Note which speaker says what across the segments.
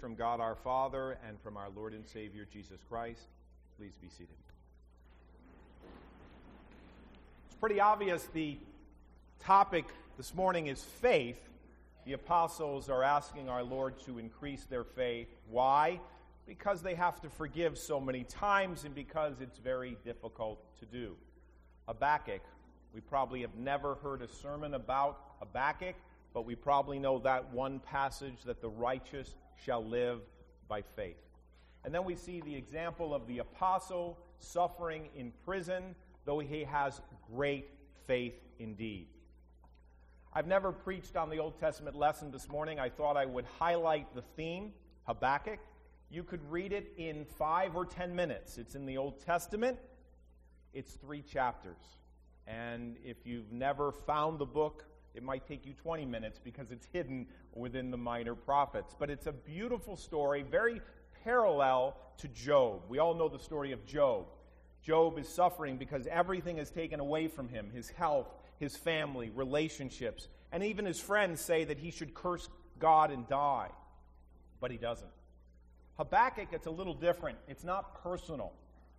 Speaker 1: From God our Father and from our Lord and Savior Jesus Christ. Please be seated. It's pretty obvious the topic this morning is faith. The apostles are asking our Lord to increase their faith. Why? Because they have to forgive so many times and because it's very difficult to do. Habakkuk, we probably have never heard a sermon about Habakkuk, but we probably know that one passage that the righteous shall live by faith. And then we see the example of the apostle suffering in prison, though he has great faith indeed. I've never preached on the Old Testament lesson this morning. I thought I would highlight the theme, Habakkuk. You could read it in 5 or 10 minutes. It's in the Old Testament. It's 3 chapters. And if you've never found the book, it might take you 20 minutes because it's hidden within the minor prophets. But it's a beautiful story, very parallel to Job. We all know the story of Job. Job is suffering because everything is taken away from him, his health, his family, relationships. And even his friends say that he should curse God and die. But he doesn't. Habakkuk, it's a little different. It's not personal.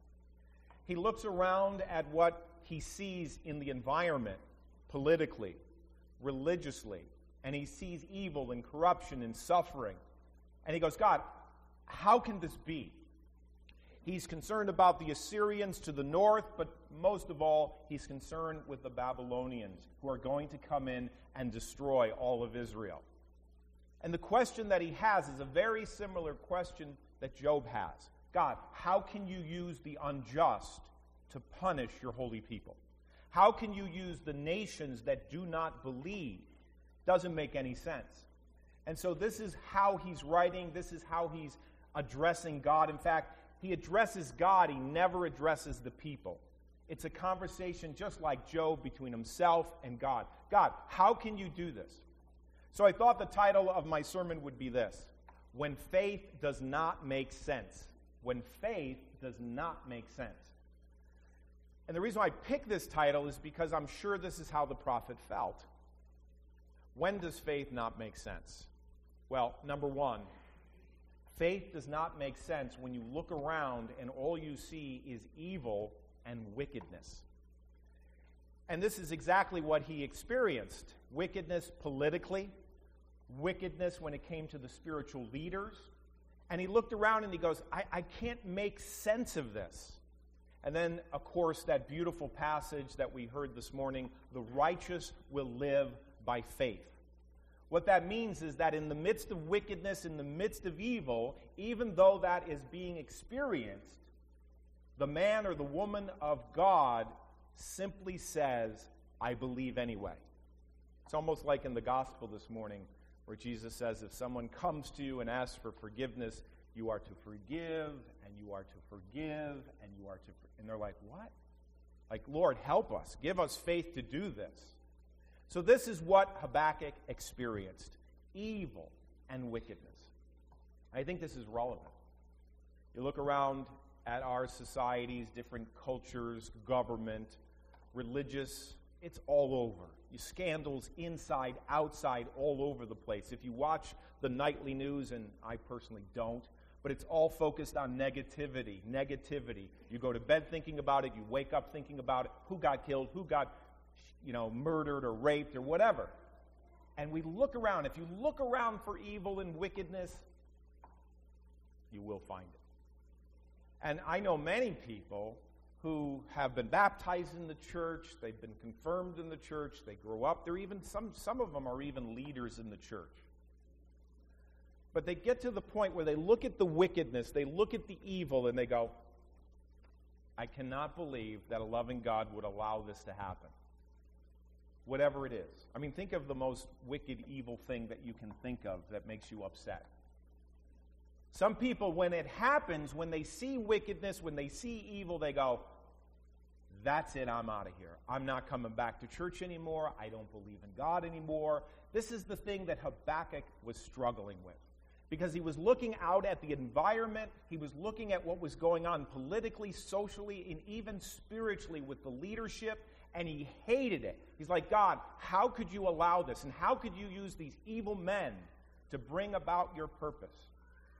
Speaker 1: He looks around at what he sees in the environment, politically, religiously, and he sees evil and corruption and suffering. And he goes, God, how can this be? He's concerned about the Assyrians to the north, but most of all, he's concerned with the Babylonians who are going to come in and destroy all of Israel. And the question that he has is a very similar question that Job has. God, how can you use the unjust to punish your holy people? How can you use the nations that do not believe? Doesn't make any sense. And so this is how he's writing. This is how he's addressing God. In fact, he addresses God. He never addresses the people. It's a conversation just like Job between himself and God. God, how can you do this? So I thought the title of my sermon would be this: When Faith Does Not Make Sense. When faith does not make sense. And the reason why I picked this title is because I'm sure this is how the prophet felt. When does faith not make sense? Well, number one, faith does not make sense when you look around and all you see is evil and wickedness. And this is exactly what he experienced. Wickedness politically, wickedness when it came to the spiritual leaders. And he looked around and he goes, I can't make sense of this. And then, of course, that beautiful passage that we heard this morning, the righteous will live by faith. What that means is that in the midst of wickedness, in the midst of evil, even though that is being experienced, the man or the woman of God simply says, I believe anyway. It's almost like in the gospel this morning where Jesus says, if someone comes to you and asks for forgiveness, you are to forgive, and you are to forgive, and you are to and they're like, what? Like, Lord, help us. Give us faith to do this. So this is what Habakkuk experienced. Evil and wickedness. I think this is relevant. You look around at our societies, different cultures, government, religious, it's all over. Scandals inside, outside, all over the place. If you watch the nightly news, and I personally don't, but it's all focused on negativity. You go to bed thinking about it. You wake up thinking about it. Who got killed? Who got, murdered or raped or whatever. And we look around. If you look around for evil and wickedness, you will find it. And I know many people who have been baptized in the church. They've been confirmed in the church. They grow up. They're even some of them are even leaders in the church. But they get to the point where they look at the wickedness, they look at the evil, and they go, I cannot believe that a loving God would allow this to happen. Whatever it is. I mean, think of the most wicked, evil thing that you can think of that makes you upset. Some people, when it happens, when they see wickedness, when they see evil, they go, that's it, I'm out of here. I'm not coming back to church anymore. I don't believe in God anymore. This is the thing that Habakkuk was struggling with. Because he was looking out at the environment, he was looking at what was going on politically, socially, and even spiritually with the leadership, and he hated it. He's like, God, how could you allow this? And how could you use these evil men to bring about your purpose?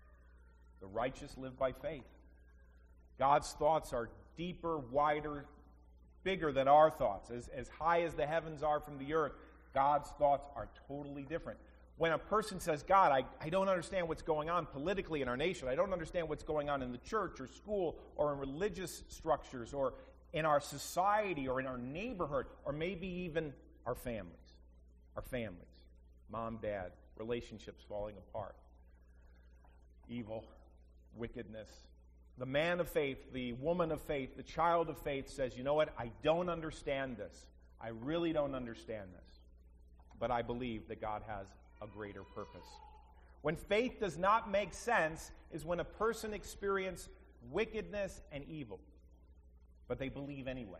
Speaker 1: The righteous live by faith. God's thoughts are deeper, wider, bigger than our thoughts. As high as the heavens are from the earth, God's thoughts are totally different. When a person says, God, I don't understand what's going on politically in our nation. I don't understand what's going on in the church or school or in religious structures or in our society or in our neighborhood or maybe even our families. Our families. Mom, dad, relationships falling apart. Evil, wickedness. The man of faith, the woman of faith, the child of faith says, you know what? I don't understand this. I really don't understand this. But I believe that God has a greater purpose. When faith does not make sense is when a person experiences wickedness and evil, but they believe anyway.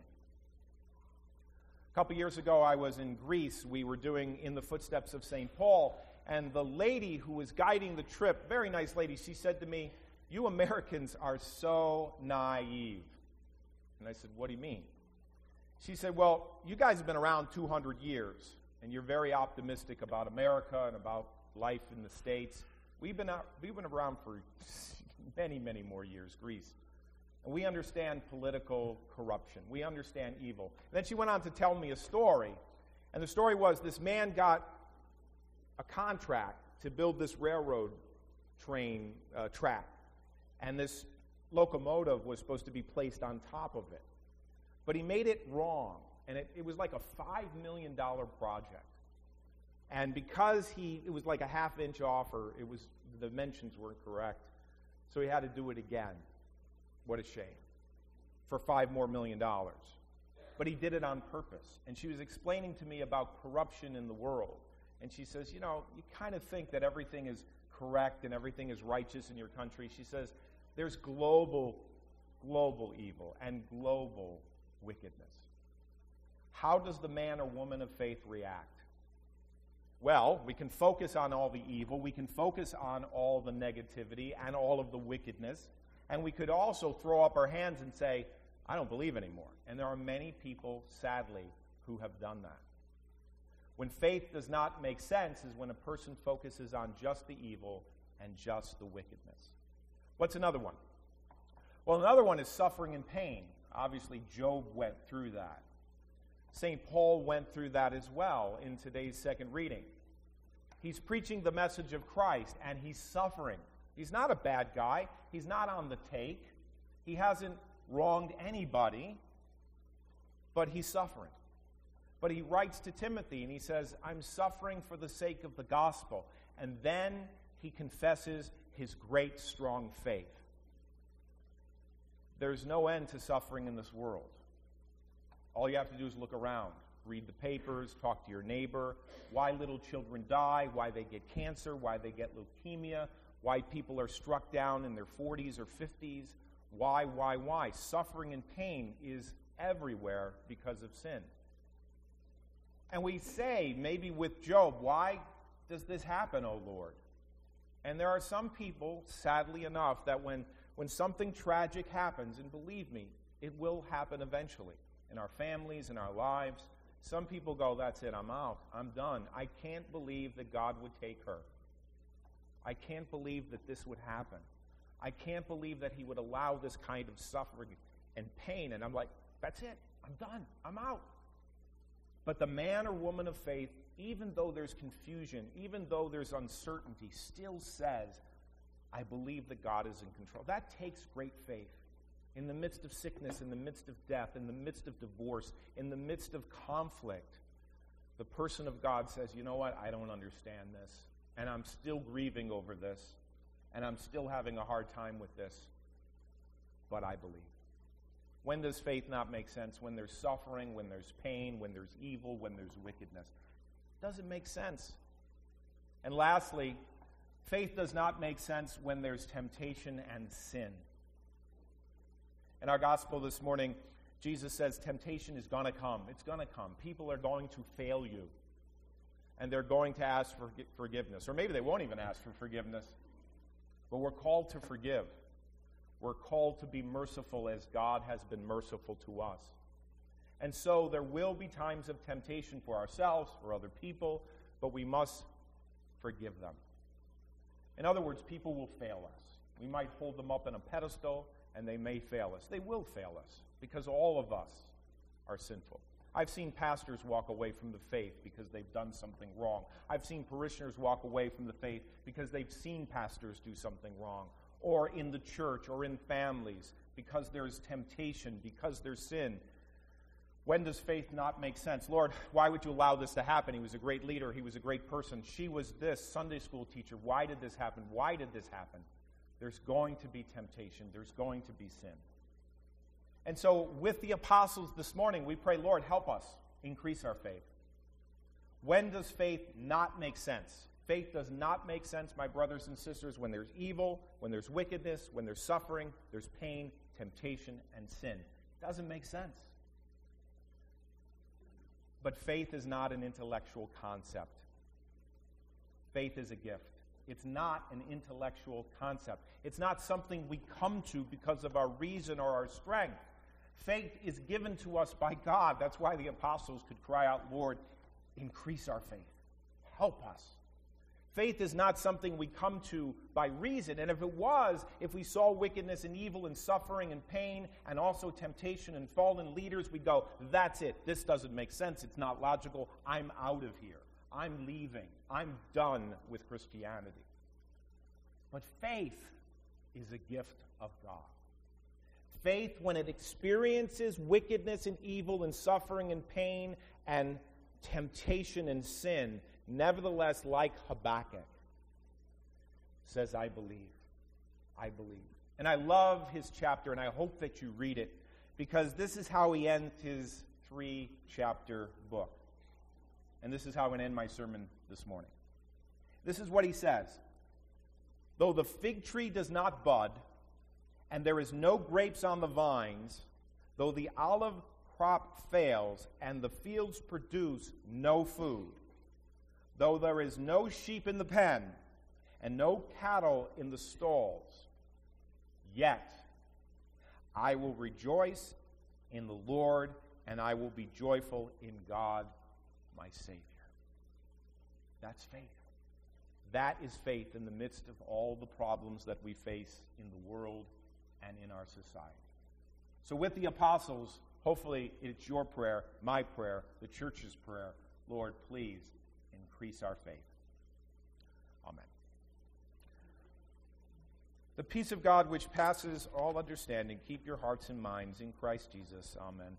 Speaker 1: A couple years ago, I was in Greece. We were doing In the Footsteps of St. Paul, and the lady who was guiding the trip, very nice lady, she said to me, you Americans are so naive. And I said, what do you mean? She said, well, you guys have been around 200 years. And you're very optimistic about America and about life in the States. We've been around for many, many more years, Greece. And we understand political corruption. We understand evil. And then she went on to tell me a story. And the story was this man got a contract to build this railroad train track. And this locomotive was supposed to be placed on top of it. But he made it wrong. And it was like a $5 million project. And because it was like a half-inch off, or the dimensions weren't correct, so he had to do it again. What a shame. For $5 million more. But he did it on purpose. And she was explaining to me about corruption in the world. And she says, you know, you kind of think that everything is correct and everything is righteous in your country. She says, there's global evil and global wickedness. How does the man or woman of faith react? Well, we can focus on all the evil, we can focus on all the negativity and all of the wickedness, and we could also throw up our hands and say, I don't believe anymore. And there are many people, sadly, who have done that. When faith does not make sense is when a person focuses on just the evil and just the wickedness. What's another one? Well, another one is suffering and pain. Obviously, Job went through that. St. Paul went through that as well in today's second reading. He's preaching the message of Christ, and he's suffering. He's not a bad guy. He's not on the take. He hasn't wronged anybody, but he's suffering. But he writes to Timothy, and he says, I'm suffering for the sake of the gospel. And then he confesses his great, strong faith. There's no end to suffering in this world. All you have to do is look around, read the papers, talk to your neighbor, why little children die, why they get cancer, why they get leukemia, why people are struck down in their 40s or 50s, why. Suffering and pain is everywhere because of sin. And we say, maybe with Job, why does this happen, O Lord? And there are some people, sadly enough, that when something tragic happens, and believe me, it will happen eventually, in our families, in our lives, some people go, that's it, I'm out, I'm done. I can't believe that God would take her. I can't believe that this would happen. I can't believe that he would allow this kind of suffering and pain. And I'm like, that's it, I'm done, I'm out. But the man or woman of faith, even though there's confusion, even though there's uncertainty, still says, I believe that God is in control. That takes great faith. In the midst of sickness, in the midst of death, in the midst of divorce, in the midst of conflict, the person of God says, you know what, I don't understand this, and I'm still grieving over this, and I'm still having a hard time with this, but I believe. When does faith not make sense? When there's suffering, when there's pain, when there's evil, when there's wickedness. It doesn't make sense. And lastly, faith does not make sense when there's temptation and sin. In our gospel this morning, Jesus says temptation is going to come. It's going to come. People are going to fail you. And they're going to ask for forgiveness. Or maybe they won't even ask for forgiveness. But we're called to forgive. We're called to be merciful as God has been merciful to us. And so there will be times of temptation for ourselves, for other people, but we must forgive them. In other words, people will fail us. We might hold them up on a pedestal, and they may fail us. They will fail us, because all of us are sinful. I've seen pastors walk away from the faith because they've done something wrong. I've seen parishioners walk away from the faith because they've seen pastors do something wrong, or in the church or in families, because there's temptation, because there's sin. When does faith not make sense? Lord, why would you allow this to happen? He was a great leader. He was a great person. She was this Sunday school teacher. Why did this happen? Why did this happen? There's going to be temptation. There's going to be sin. And so with the apostles this morning, we pray, Lord, help us increase our faith. When does faith not make sense? Faith does not make sense, my brothers and sisters, when there's evil, when there's wickedness, when there's suffering, there's pain, temptation, and sin. It doesn't make sense. But faith is not an intellectual concept. Faith is a gift. It's not an intellectual concept. It's not something we come to because of our reason or our strength. Faith is given to us by God. That's why the apostles could cry out, Lord, increase our faith. Help us. Faith is not something we come to by reason. And if it was, if we saw wickedness and evil and suffering and pain and also temptation and fallen leaders, we'd go, that's it. This doesn't make sense. It's not logical. I'm out of here. I'm leaving. I'm done with Christianity. But faith is a gift of God. Faith, when it experiences wickedness and evil and suffering and pain and temptation and sin, nevertheless, like Habakkuk, says, I believe. I believe. And I love his chapter, and I hope that you read it, because this is how he ends his 3-chapter book. And this is how I'm going to end my sermon this morning. This is what he says. Though the fig tree does not bud, and there is no grapes on the vines, though the olive crop fails, and the fields produce no food, though there is no sheep in the pen, and no cattle in the stalls, yet I will rejoice in the Lord, and I will be joyful in God, my Savior. That's faith. That is faith in the midst of all the problems that we face in the world and in our society. So with the apostles, hopefully it's your prayer, my prayer, the church's prayer. Lord, please increase our faith. Amen. The peace of God which passes all understanding, keep your hearts and minds in Christ Jesus. Amen.